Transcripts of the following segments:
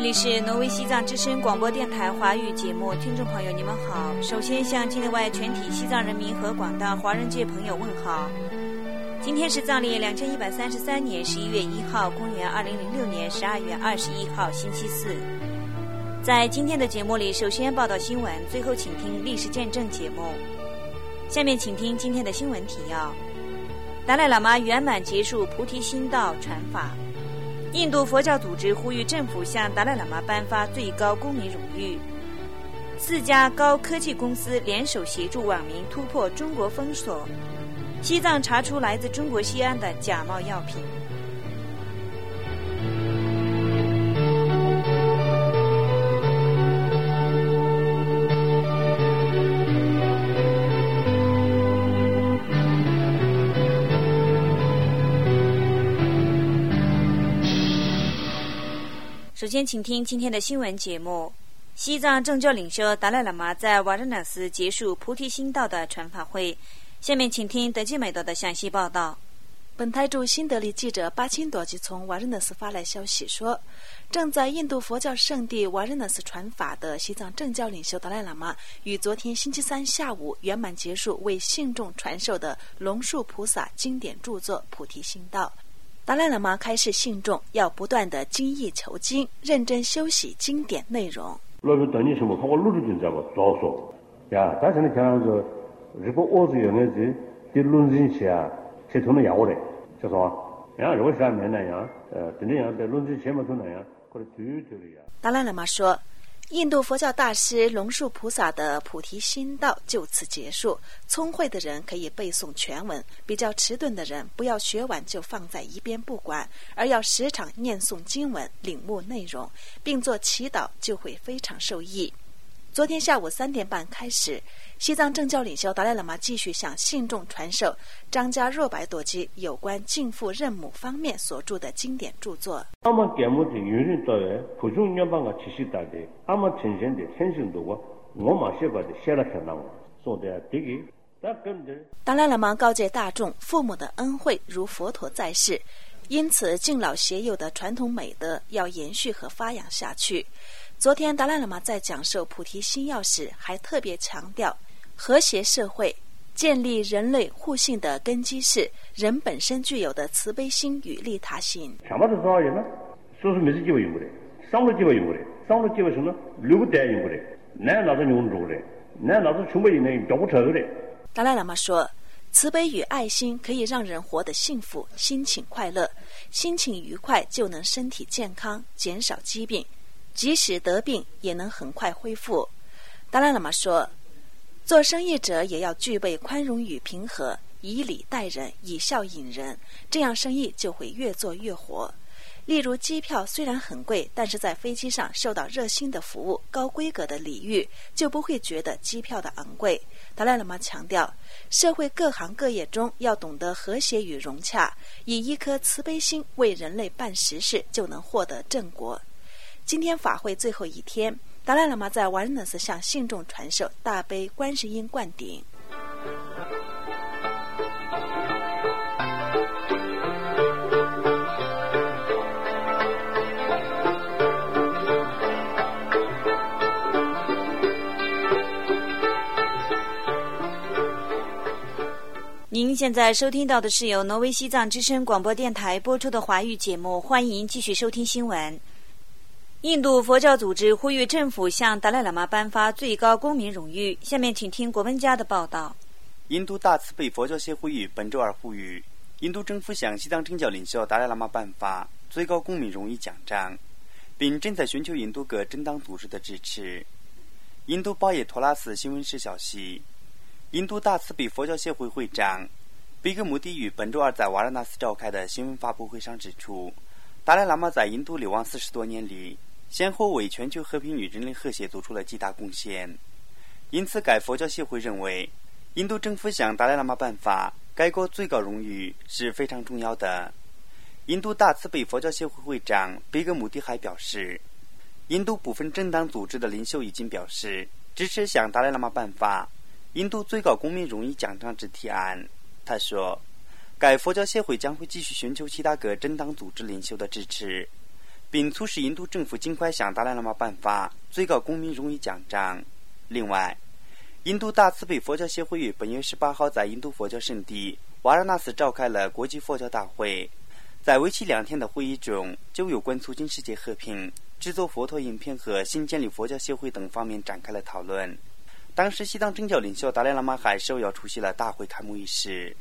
里是挪威西藏之声广播电台华语节目，听众朋友你们好。首先向境内外全体西藏人民和广大华人界朋友问好。今天是藏历2133年11月1号，公元2006年12月21号，星期四。在今天的节目里，首先报道新闻，最后请听历史见证节目。下面请听今天的新闻提要：达赖喇嘛圆满结束菩提心道传法。印度佛教组织呼吁政府向达赖喇嘛颁发最高公民荣誉。4家高科技公司联手协助网民突破中国封锁。西藏查出来自中国西安的假冒药品。首先请听今天的新闻节目。西藏政教领袖达赖喇嘛在瓦热纳斯结束菩提心道的传法会。下面请听德基美德的详细报道。 本台驻新德里记者巴钦朵吉从瓦热纳斯发来消息说，正在印度佛教圣地瓦热纳斯传法的西藏政教领袖达赖喇嘛于昨天星期三下午圆满结束为信众传授的龙树菩萨经典著作菩提心道。达赖喇嘛开示信众要不断的精益求精，认真修习经典内容。达赖喇嘛说，印度佛教大师龙树菩萨的菩提心道就此结束，聪慧的人可以背诵全文，比较迟钝的人不要学完就放在一边不管，而要时常念诵经文，领悟内容，并做祈祷，就会非常受益。昨天下午3点半开始，西藏政教领袖达赖喇嘛继续向信众传授张家若百多集有关敬父认母方面所著的经典著作。达赖喇嘛告诫大众，父母的恩惠如佛陀在世，因此敬老携幼的传统美德要延续和发扬下去。昨天达赖喇嘛在讲授菩提心要时还特别强调，和谐社会建立人类互信的根基是人本身具有的慈悲心与利他心。达赖喇嘛说，慈悲与爱心可以让人活得幸福，心情快乐，心情愉快就能身体健康，减少疾病，即使得病也能很快恢复。达赖喇嘛说，做生意者也要具备宽容与平和，以礼待人，以笑引人，这样生意就会越做越活。例如机票虽然很贵，但是在飞机上受到热心的服务，高规格的礼遇，就不会觉得机票的昂贵。达赖喇嘛强调，社会各行各业中要懂得和谐与融洽，以一颗慈悲心为人类办实事，就能获得正果。今天法会最后一天，达赖喇嘛在瓦热纳斯向信众传授大悲观世音灌顶。 您现在收听到的是由挪威西藏之声广播电台播出的华语节目，欢迎继续收听新闻。印度佛教组织呼吁政府向达赖喇嘛颁发最高公民荣誉。下面请听国文家的报道。 印度大慈悲佛教协会于本周二呼吁印度政府向西藏政教领袖达赖喇嘛颁发最高公民荣誉奖章，并正在寻求印度各政党组织的支持。印度巴耶托拉斯新闻社消息，印度大慈悲佛教协会会长贝格穆迪于本周二在瓦拉纳斯召开的新闻发布会上指出，达赖喇嘛在印度流亡40多年里，先后为全球和平与人类和谐做出了极大贡献。因此该佛教协会认为，印度政府向达赖喇嘛颁发该国最高荣誉是非常重要的。印度大慈悲佛教协会会长贝格穆迪还表示，印度部分政党组织的领袖已经表示支持向达赖喇嘛颁发印度最高公民荣誉奖章之提案。他说，该佛教协会将会继续寻求其他各政党组织领袖的支持， 并促使印度政府尽快向达赖喇嘛颁发最高公民荣誉奖章。另外，印度大慈悲佛教协会于本月18号在印度佛教圣地瓦拉纳斯召开了国际佛教大会。在为期2天的会议中，就有关促进世界和平、制作佛陀影片和新建立佛教协会等方面展开了讨论。当时西藏政教领袖达赖喇嘛还受邀出席了大会开幕仪式。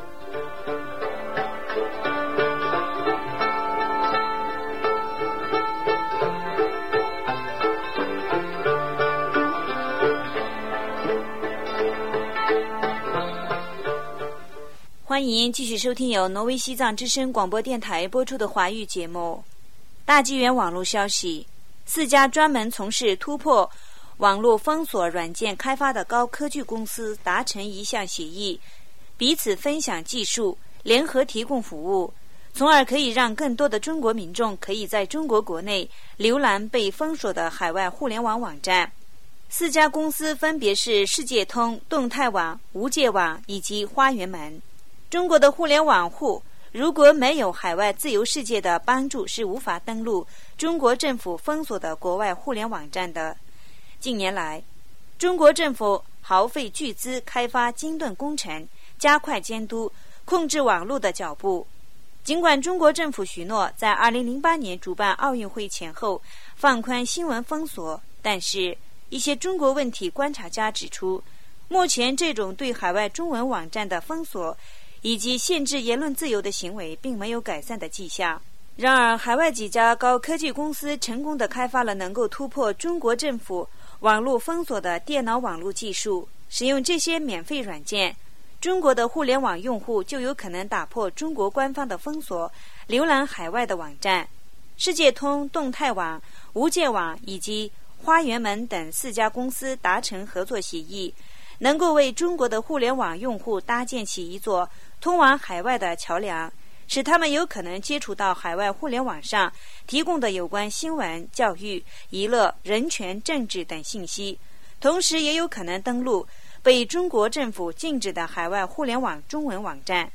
欢迎继续收听由挪威西藏之声广播电台播出的华语节目。大纪元网络消息，4家专门从事突破网络封锁软件开发的高科技公司达成一项协议，彼此分享技术，联合提供服务，从而可以让更多的中国民众可以在中国国内浏览被封锁的海外互联网网站。4家公司分别是世界通、动态网、无界网以及花园门。中国的互联网户如果没有海外自由世界的帮助，是无法登录中国政府封锁的国外互联网站的。近年来，中国政府耗费巨资开发精盾工程，加快监督、控制网络的脚步。尽管中国政府许诺在2008年主办奥运会前后放宽新闻封锁，但是一些中国问题观察家指出，目前这种对海外中文网站的封锁以及限制言论自由的行为并没有改善的迹象。然而，海外几家高科技公司成功地开发了能够突破中国政府网络封锁的电脑网络技术。使用这些免费软件，中国的互联网用户就有可能打破中国官方的封锁，浏览海外的网站。世界通、动态网、无界网以及花园门等4家公司达成合作协议，能够为中国的互联网用户搭建起一座通往海外的桥梁，使他们有可能接触到海外互联网上提供的有关新闻、教育、娱乐、人权、政治等信息，同时也有可能登录被中国政府禁止的海外互联网中文网站。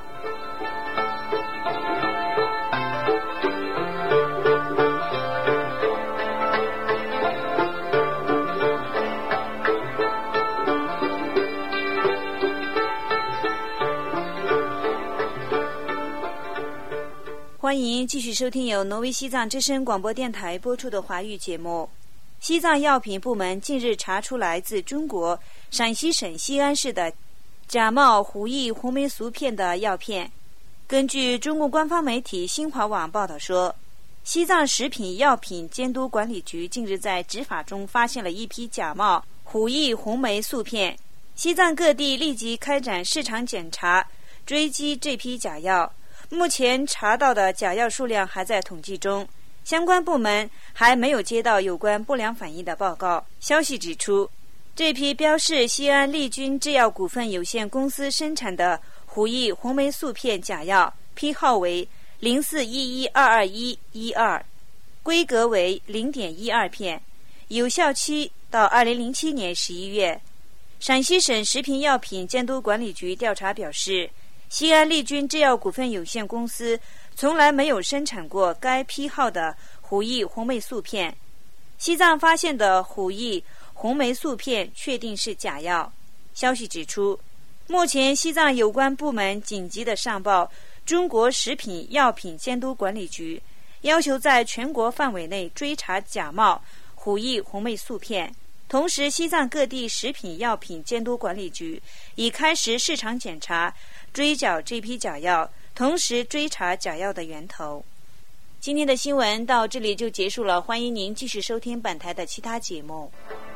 欢迎继续收听由挪威西藏之声广播电台播出的华语节目。西藏药品部门近日查出来自中国陕西省西安市的假冒虎翼红霉素片的药片。根据中国官方媒体新华网报道说，西藏食品药品监督管理局近日在执法中发现了一批假冒虎翼红霉素片。西藏各地立即开展市场检查，追击这批假药。目前查到的假药数量还在统计中，相关部门还没有接到有关不良反应的报告。消息指出，这批标示西安利君制药股份有限公司生产的虎翼红霉素片假药，批号为0411221112，规格为 0.12 片，有效期到2007年11月。陕西省食品药品监督管理局调查表示，西安利君制药股份有限公司从来没有生产过该批号的虎翼红霉素片。西藏发现的虎翼红霉素片确定是假药。消息指出，目前西藏有关部门紧急地上报中国食品药品监督管理局，要求在全国范围内追查假冒虎翼红霉素片。同时，西藏各地食品药品监督管理局已开始市场检查，追缴这批假药，同时追查假药的源头。今天的新闻到这里就结束了，欢迎您继续收听本台的其他节目。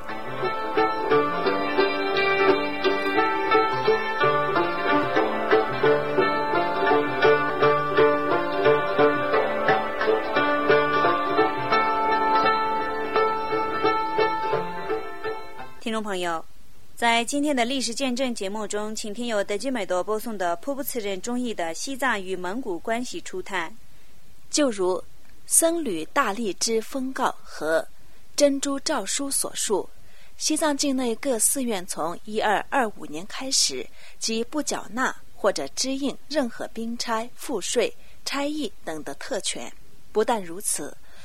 听众朋友，在今天的历史见证节目中，请听由德基美多播送的瀑布次仁中译的西藏与蒙古关系初探。 就如僧侣大力之封告和珍珠诏书所述，西藏境内各寺院从1225年开始即不缴纳或者支应任何兵差、赋税、差役等的特权。不但如此，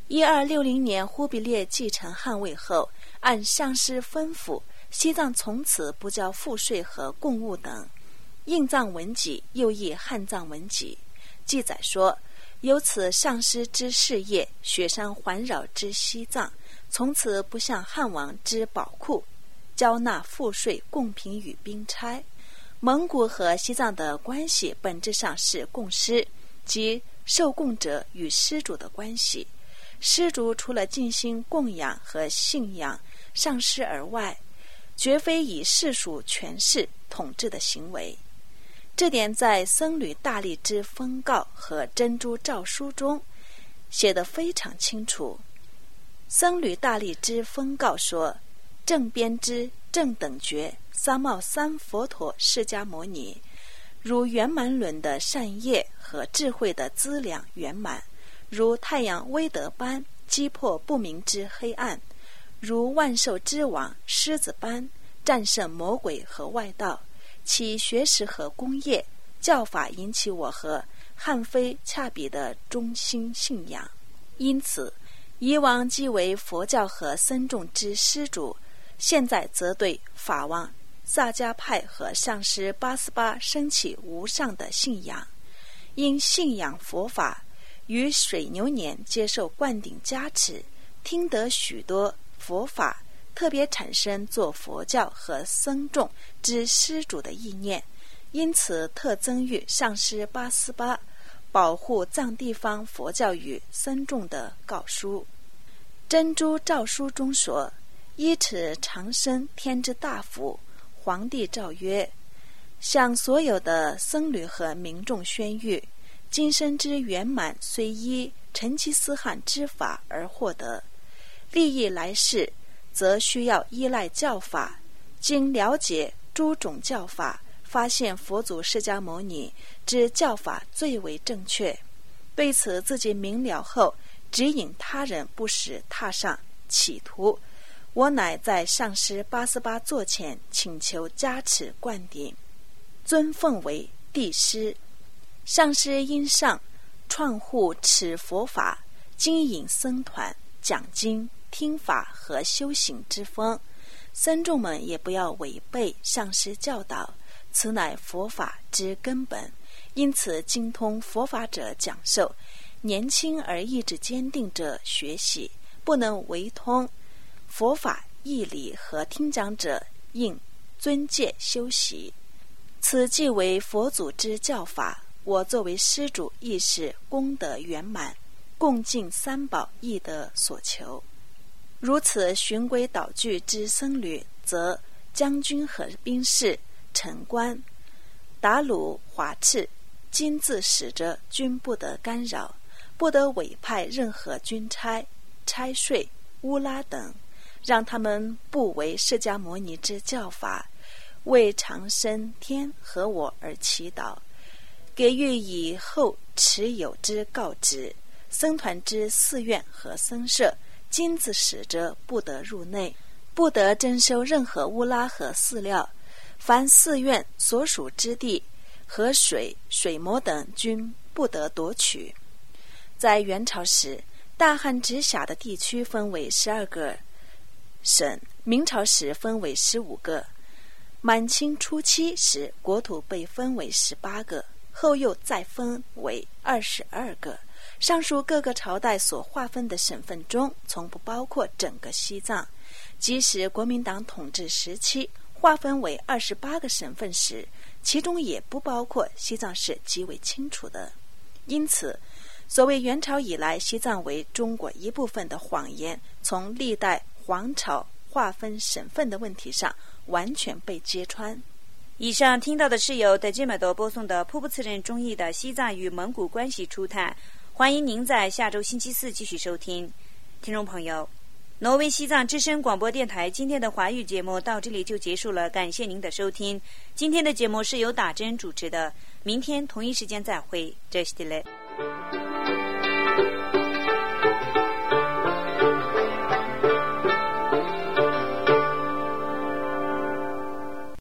1260年忽必烈继承汉位后，按上师吩咐，西藏从此不交赋税和贡物等，印藏文籍又译汉藏文籍。记载说，由此上师之事业，雪山环绕之西藏，从此不向汉王之宝库交纳赋税、贡品与兵差。蒙古和西藏的关系本质上是供施，即受供者与施主的关系。施主除了尽心供养和信仰上师而外，绝非以世俗权势统治的行为。这点在僧侣大力之封告和珍珠诏书中写得非常清楚。僧侣大力之封告说，正编之正等觉三茂三佛陀释迦牟尼，如圆满轮的善业和智慧的资粮圆满，如太阳威德般击破不明之黑暗，如万兽之王狮子般战胜魔鬼和外道。其学识和功业教法引起我和汉非恰比的忠心信仰，因此以往即为佛教和僧众之施主，现在则对法王萨迦派和上师八思巴升起无上的信仰。因信仰佛法，于水牛年接受灌顶加持，听得许多佛法，特别产生做佛教和僧众之施主的意念，因此特增予上师八思巴保护藏地方佛教与僧众的告书。珍珠诏书中说，依此长生天之大福，皇帝诏曰，向所有的僧侣和民众宣谕，今生之圆满虽依成吉思汗之法而获得，利益来世则需要依赖教法。经了解诸种教法，发现佛祖释迦牟尼之教法最为正确，对此自己明了后，指引他人不使踏上歧途。我乃在上师八思巴座前请求加持灌顶，尊奉为帝师。上师因上创护持佛法，经引僧团，讲经听法和修行之风，僧众们也不要违背上师教导，此乃佛法之根本。因此精通佛法者讲授，年轻而意志坚定者学习，不能违通佛法义理和听讲者应尊戒修习。此即为佛祖之教法，我作为施主亦是功德圆满，共尽三宝义德所求。如此循规蹈矩之僧侣，则将军和兵士、臣官、达鲁、华赤、金字使者均不得干扰，不得委派任何军差、差税、乌拉等，让他们不为释迦牟尼之教法，为长生天和我而祈祷，给予以后持有之告知。僧团之寺院和僧舍，金字使者不得入内，不得征收任何乌拉和饲料，凡寺院所属之地和水、水磨等均不得夺取。在元朝时，大汉直辖的地区分为12个省，明朝时分为15个，满清初期时国土被分为18个，后又再分为22个。上述各个朝代所划分的省份中，从不包括整个西藏。即使国民党统治时期划分为28个省份时，其中也不包括西藏是极为清楚的。因此，所谓元朝以来西藏为中国一部分的谎言，从历代皇朝划分省份的问题上完全被揭穿。 以上听到的是由德基美多播送的瀑布次仁中译的西藏与蒙古关系初探，欢迎您在下周星期四继续收听。听众朋友，挪威西藏之声广播电台今天的华语节目到这里就结束了，感谢您的收听。今天的节目是由打针主持的，明天同一时间再会，这是的嘞。